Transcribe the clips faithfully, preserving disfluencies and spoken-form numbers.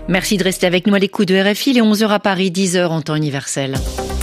Merci de rester avec nous à l'écoute de R F I, les onze heures à Paris, dix heures en temps universel.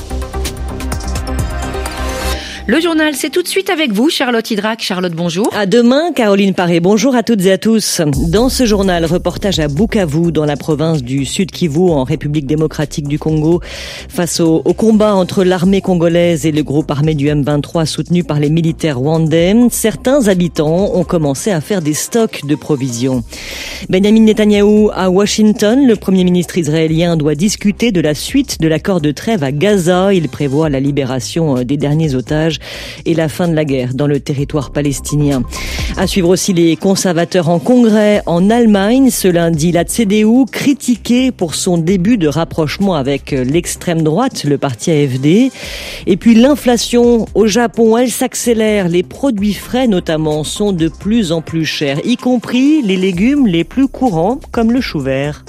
Le journal, c'est tout de suite avec vous, Charlotte Hydrac. Charlotte, bonjour. À demain, Caroline Paré. Bonjour à toutes et à tous. Dans ce journal, reportage à Bukavu, dans la province du Sud Kivu, en République démocratique du Congo, face au, au combat entre l'armée congolaise et le groupe armé du M vingt-trois soutenu par les militaires rwandais. Certains habitants ont commencé à faire des stocks de provisions. Benjamin Netanyahou à Washington, le Premier ministre israélien doit discuter de la suite de l'accord de trêve à Gaza. Il prévoit la libération des derniers otages et la fin de la guerre dans le territoire palestinien. À suivre aussi les conservateurs en congrès en Allemagne. Ce lundi, la C D U critiquée pour son début de rapprochement avec l'extrême droite, le parti A F D. Et puis l'inflation au Japon, elle s'accélère. Les produits frais notamment sont de plus en plus chers, y compris les légumes les plus courants comme le chou vert.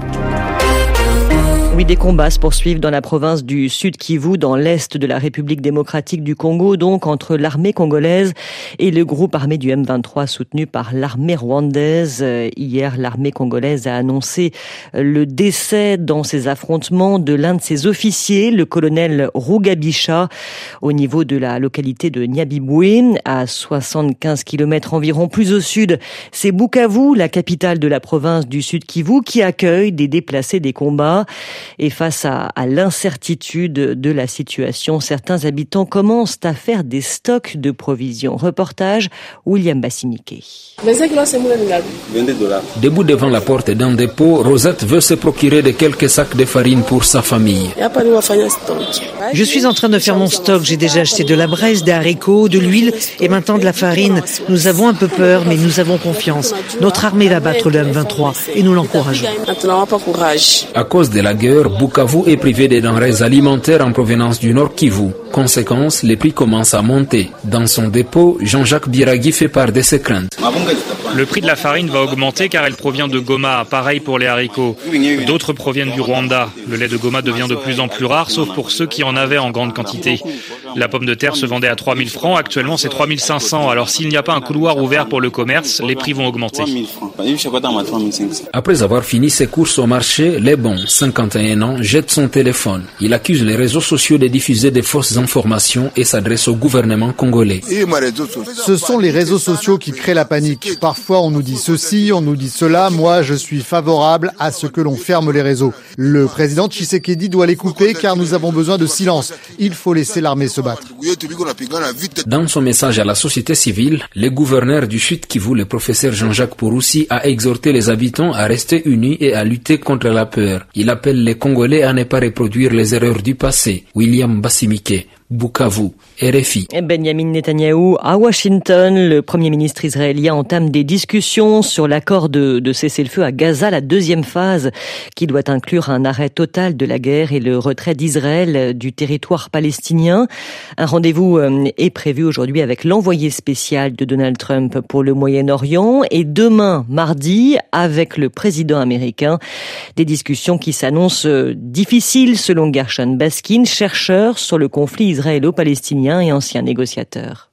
Oui, des combats se poursuivent dans la province du Sud Kivu, dans l'est de la République démocratique du Congo, donc entre l'armée congolaise et le groupe armé du M vingt-trois soutenu par l'armée rwandaise. Hier, l'armée congolaise a annoncé le décès dans ces affrontements de l'un de ses officiers, le colonel Rugabisha, au niveau de la localité de Nyabibwe, à soixante-quinze kilomètres environ plus au sud. C'est Bukavu, la capitale de la province du Sud Kivu, qui accueille des déplacés des combats. Et face à, à l'incertitude de la situation, certains habitants commencent à faire des stocks de provisions. Reportage, William Bassimike. Debout devant la porte d'un dépôt, Rosette veut se procurer de quelques sacs de farine pour sa famille. Je suis en train de faire mon stock. J'ai déjà acheté de la braise, des haricots, de l'huile et maintenant de la farine. Nous avons un peu peur, mais nous avons confiance. Notre armée va battre le M vingt-trois et nous l'encourageons. À cause de la guerre, Bukavu est privé des denrées alimentaires en provenance du Nord Kivu. Conséquence, les prix commencent à monter. Dans son dépôt, Jean-Jacques Biragui fait part de ses craintes. Le prix de la farine va augmenter car elle provient de Goma, pareil pour les haricots. D'autres proviennent du Rwanda. Le lait de Goma devient de plus en plus rare, sauf pour ceux qui en avaient en grande quantité. La pomme de terre se vendait à trois mille francs, actuellement c'est trois mille cinq cents. Alors s'il n'y a pas un couloir ouvert pour le commerce, les prix vont augmenter. Après avoir fini ses courses au marché, Lebon, cinquante et un ans, jette son téléphone. Il accuse les réseaux sociaux de diffuser des fausses informations et s'adresse au gouvernement congolais. Ce sont les réseaux sociaux qui créent la panique. Parfois on nous dit ceci, on nous dit cela. Moi je suis favorable à ce que l'on ferme les réseaux. Le président Tshisekedi doit les couper car nous avons besoin de silence. Il faut laisser l'armée se battre. Dans son message à la société civile, le gouverneur du Sud Kivu, le professeur Jean-Jacques Pouroussi, a exhorté les habitants à rester unis et à lutter contre la peur. Il appelle les Congolais à ne pas reproduire les erreurs du passé. William Bassimike, Bukavu, R F I. Benjamin Netanyahou à Washington, le Premier ministre israélien entame des discussions sur l'accord de, de cessez-le-feu à Gaza, la deuxième phase qui doit inclure un arrêt total de la guerre et le retrait d'Israël du territoire palestinien. Un rendez-vous est prévu aujourd'hui avec l'envoyé spécial de Donald Trump pour le Moyen-Orient et demain, mardi, avec le président américain. Des discussions qui s'annoncent difficiles selon Gershon Baskin, chercheur sur le conflit israélo-palestinien et ancien négociateur.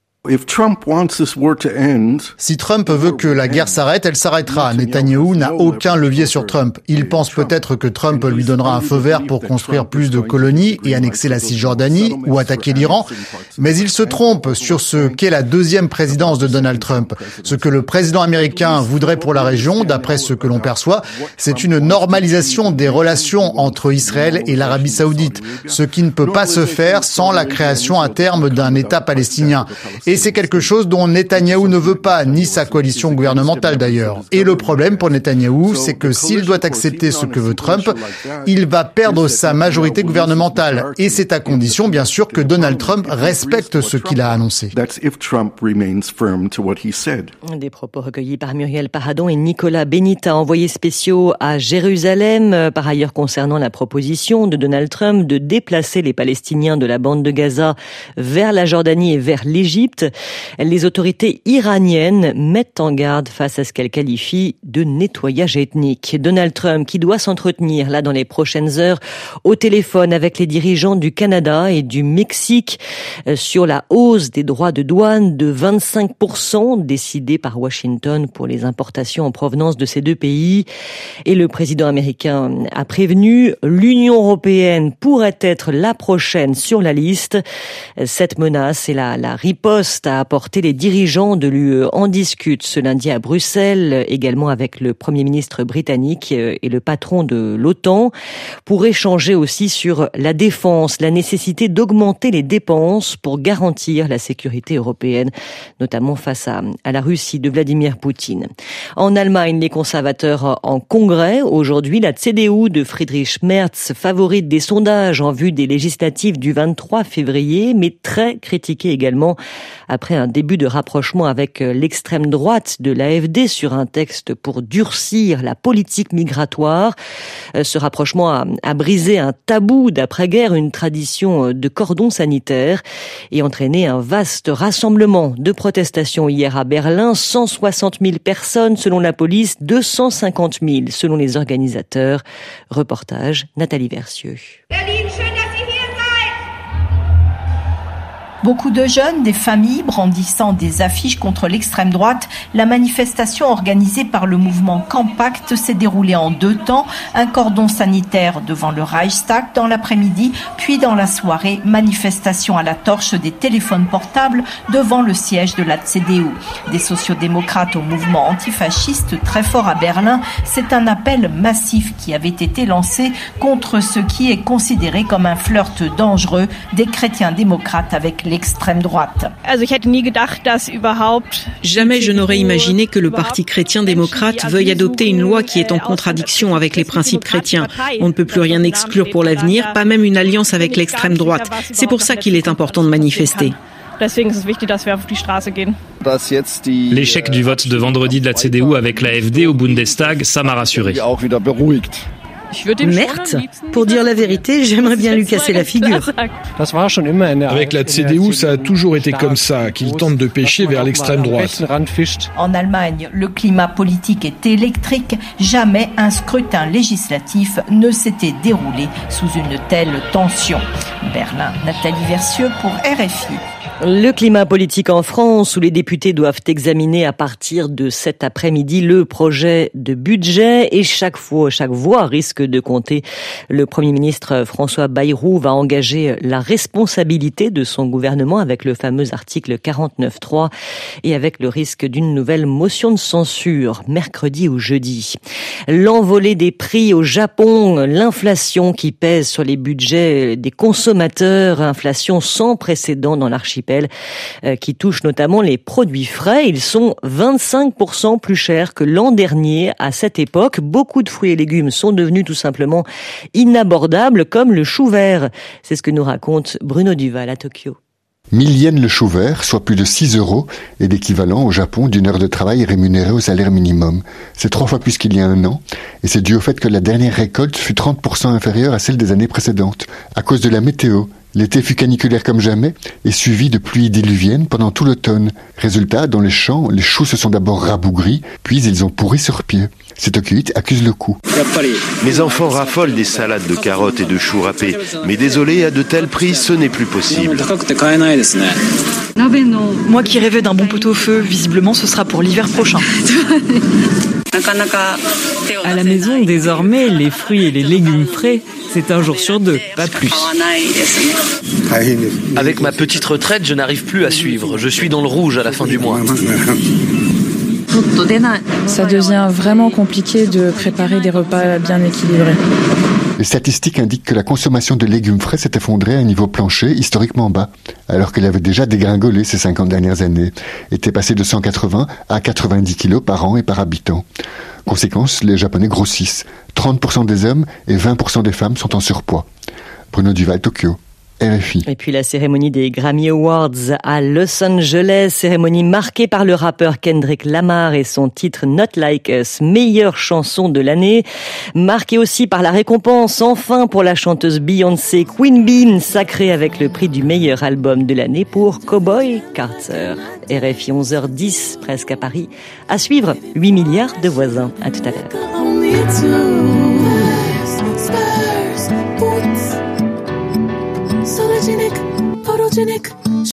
Si Trump veut que la guerre s'arrête, elle s'arrêtera. Netanyahou n'a aucun levier sur Trump. Il pense peut-être que Trump lui donnera un feu vert pour construire plus de colonies et annexer la Cisjordanie ou attaquer l'Iran. Mais il se trompe sur ce qu'est la deuxième présidence de Donald Trump. Ce que le président américain voudrait pour la région, d'après ce que l'on perçoit, c'est une normalisation des relations entre Israël et l'Arabie Saoudite, ce qui ne peut pas se faire sans la création à terme d'un État palestinien. Et c'est quelque chose dont Netanyahou ne veut pas, ni sa coalition gouvernementale d'ailleurs. Et le problème pour Netanyahou, c'est que s'il doit accepter ce que veut Trump, il va perdre sa majorité gouvernementale. Et c'est à condition, bien sûr, que Donald Trump respecte ce qu'il a annoncé. Des propos recueillis par Muriel Paradon et Nicolas Benita, envoyés spéciaux à Jérusalem, par ailleurs concernant la proposition de Donald Trump de déplacer les Palestiniens de la bande de Gaza vers la Jordanie et vers l'Égypte. liste. Les autorités iraniennes mettent en garde face à ce qu'elles qualifient de nettoyage ethnique. Donald Trump qui doit s'entretenir là dans les prochaines heures au téléphone avec les dirigeants du Canada et du Mexique sur la hausse des droits de douane de vingt-cinq pour cent décidée par Washington pour les importations en provenance de ces deux pays. Et le président américain a prévenu, l'Union européenne pourrait être la prochaine sur la liste. Cette menace et la, la riposte à apporter les dirigeants de l'U E en discutent ce lundi à Bruxelles, également avec le Premier ministre britannique et le patron de l'OTAN, pour échanger aussi sur la défense, la nécessité d'augmenter les dépenses pour garantir la sécurité européenne, notamment face à, à la Russie de Vladimir Poutine. En Allemagne, les conservateurs en congrès. Aujourd'hui, la C D U de Friedrich Merz, favorite des sondages en vue des législatives du vingt-trois février, mais très critiquée également après un début de rapprochement avec l'extrême droite de l'A F D sur un texte pour durcir la politique migratoire. Ce rapprochement a, a brisé un tabou d'après-guerre, une tradition de cordon sanitaire et entraîné un vaste rassemblement de protestations hier à Berlin. cent soixante mille personnes selon la police, deux cent cinquante mille selon les organisateurs. Reportage Nathalie Versieux. Beaucoup de jeunes, des familles brandissant des affiches contre l'extrême droite. La manifestation organisée par le mouvement Compact s'est déroulée en deux temps. Un cordon sanitaire devant le Reichstag dans l'après-midi, puis dans la soirée, manifestation à la torche des téléphones portables devant le siège de la C D U. Des sociodémocrates au mouvement antifasciste très fort à Berlin, c'est un appel massif qui avait été lancé contre ce qui est considéré comme un flirt dangereux des chrétiens démocrates avec les l'extrême droite. Jamais je n'aurais imaginé que le Parti chrétien-démocrate veuille adopter une loi qui est en contradiction avec les principes chrétiens. On ne peut plus rien exclure pour l'avenir, pas même une alliance avec l'extrême droite. C'est pour ça qu'il est important de manifester. L'échec du vote de vendredi de la C D U avec l'A F D au Bundestag, ça m'a rassuré. Merz, pour dire la vérité, j'aimerais bien lui casser la figure. Avec la C D U, ça a toujours été comme ça, qu'il tente de pêcher vers l'extrême droite. En Allemagne, le climat politique est électrique. Jamais un scrutin législatif ne s'était déroulé sous une telle tension. Berlin, Nathalie Versieux pour R F I. Le climat politique en France, où les députés doivent examiner à partir de cet après-midi le projet de budget et chaque fois, chaque voix risque de compter. Le Premier ministre François Bayrou va engager la responsabilité de son gouvernement avec le fameux article quarante-neuf trois et avec le risque d'une nouvelle motion de censure mercredi ou jeudi. L'envolée des prix au Japon, l'inflation qui pèse sur les budgets des consommateurs, inflation sans précédent dans l'archipel qui touche notamment les produits frais. Ils sont vingt-cinq pour cent plus chers que l'an dernier à cette époque. Beaucoup de fruits et légumes sont devenus tout simplement inabordables, comme le chou vert. C'est ce que nous raconte Bruno Duval à Tokyo. mille yens le chou vert, soit plus de six euros, est l'équivalent au Japon d'une heure de travail rémunérée au salaire minimum. C'est trois fois plus qu'il y a un an, et c'est dû au fait que la dernière récolte fut trente pour cent inférieure à celle des années précédentes, à cause de la météo. L'été fut caniculaire comme jamais et suivi de pluies diluviennes pendant tout l'automne. Résultat, dans les champs, les choux se sont d'abord rabougris, puis ils ont pourri sur pied. Cet Okuit accuse le coup. Mes enfants raffolent des salades de carottes et de choux râpés, mais désolé, à de tels prix, ce n'est plus possible. Moi qui rêvais d'un bon pot-au-feu, visiblement ce sera pour l'hiver prochain. À la maison, désormais, les fruits et les légumes frais, c'est un jour sur deux, pas plus. Avec ma petite retraite, je n'arrive plus à suivre. Je suis dans le rouge à la fin du mois. Ça devient vraiment compliqué de préparer des repas bien équilibrés. Les statistiques indiquent que la consommation de légumes frais s'est effondrée à un niveau plancher historiquement bas, alors qu'elle avait déjà dégringolé ces cinquante dernières années, était passée de cent quatre-vingts à quatre-vingt-dix kilos par an et par habitant. Conséquence, les Japonais grossissent. trente pour cent des hommes et vingt pour cent des femmes sont en surpoids. Bruno Duval, Tokyo. R F I. Et puis la cérémonie des Grammy Awards à Los Angeles, cérémonie marquée par le rappeur Kendrick Lamar et son titre Not Like Us, meilleure chanson de l'année, marquée aussi par la récompense enfin pour la chanteuse Beyoncé, Queen Bee, sacrée avec le prix du meilleur album de l'année pour Cowboy Carter. R F I onze heures dix, presque à Paris. À suivre, huit milliards de voisins. À tout à l'heure. Photogenic, photogenic.